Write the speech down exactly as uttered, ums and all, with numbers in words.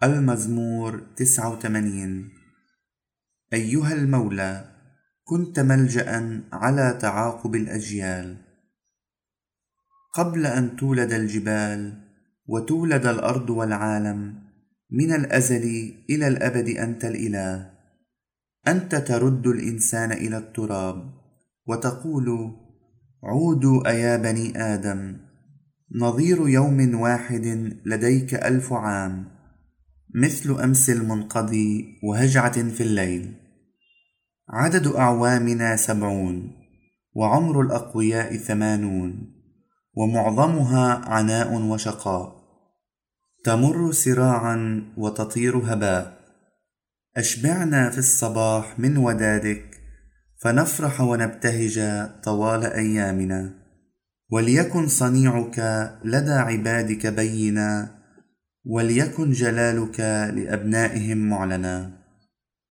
المزمور تسعة وثمانين. أيها المولى، كنت ملجأ على تعاقب الأجيال. قبل أن تولد الجبال وتولد الأرض والعالم، من الأزل إلى الأبد أنت الإله. أنت ترد الإنسان إلى التراب وتقول: عودوا أيا بني آدم. نظير يوم واحد لديك ألف عام، مثل أمس المنقضي وهجعة في الليل. عدد أعوامنا سبعون، وعمر الأقوياء ثمانون، ومعظمها عناء وشقاء. تمر سراعا وتطير هباء. أشبعنا في الصباح من ودادك، فنفرح ونبتهج طوال أيامنا. وليكن صنيعك لدى عبادك بينا، وليكن جلالك لأبنائهم معلنا.